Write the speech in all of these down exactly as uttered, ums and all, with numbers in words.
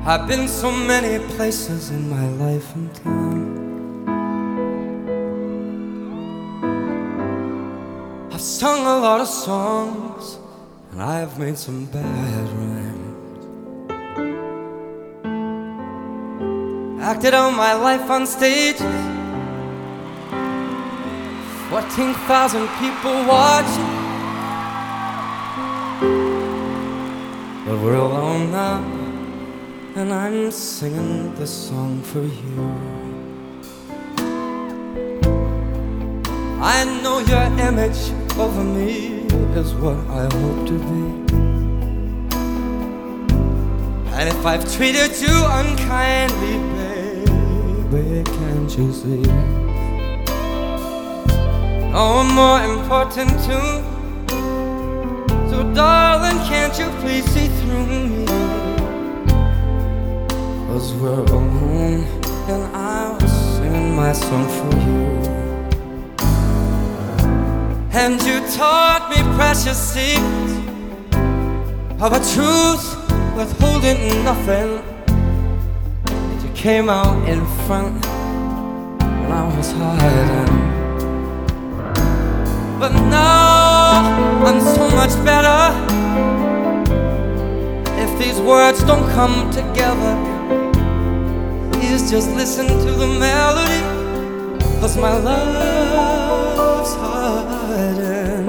I've been so many places in my life and time. I've sung a lot of songs, and I've made some bad rhymes. Acted out my life on stage, fourteen thousand people watching. But we're alone now, and I'm singing this song for you. I know your image over me is what I hope to be. And if I've treated you unkindly, baby, can't you see? Oh, I'm more important too. So darling, can't you please see through me? 'Cause we're alone, and I was singing my song for you. And you taught me precious secrets of a truth withholding nothing. You came out in front when I was hiding. But now I'm so much better. If these words don't come together, please just listen to the melody, 'cause my love's hiding.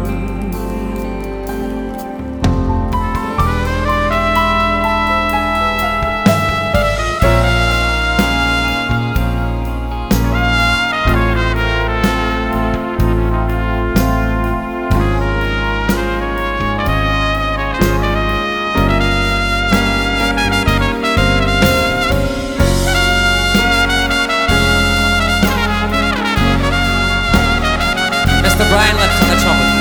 Mister Brian Lips on the trumpet.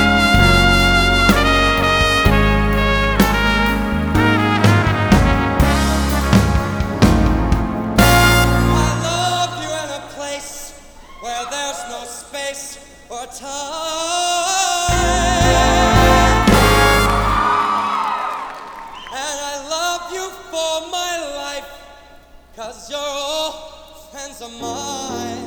I love you in a place where there's no space or time. And I love you for my life, 'cause you're all friends of mine.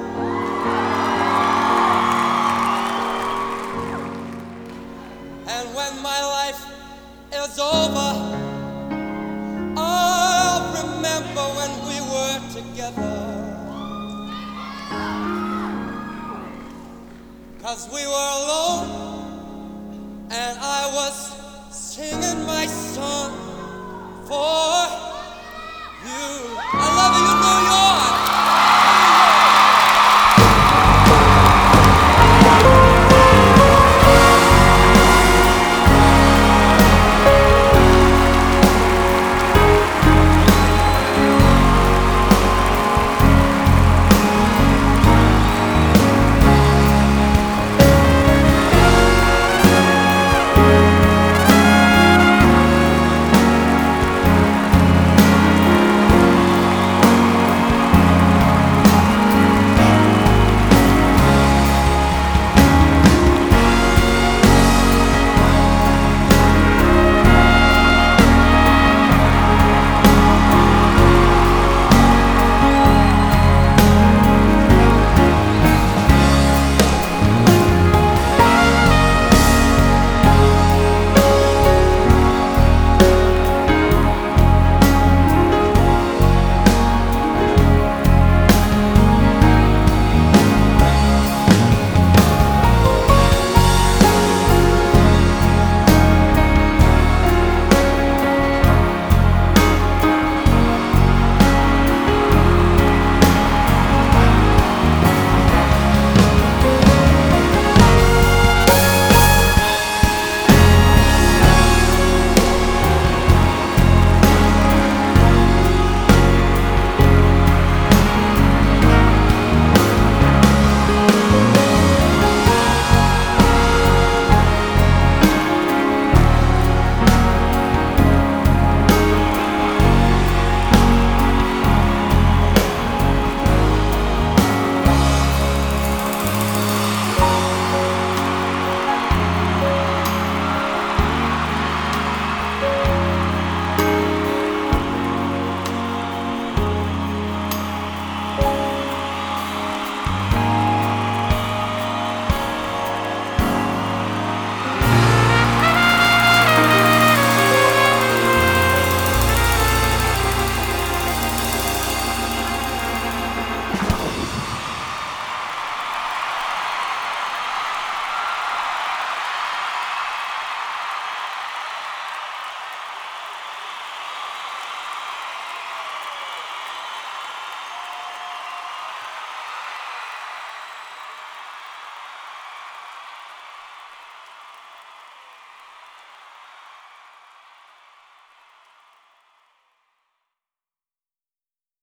And when my life is over, I'll remember when we were together. 'Cause we were alone, and I was singing my song for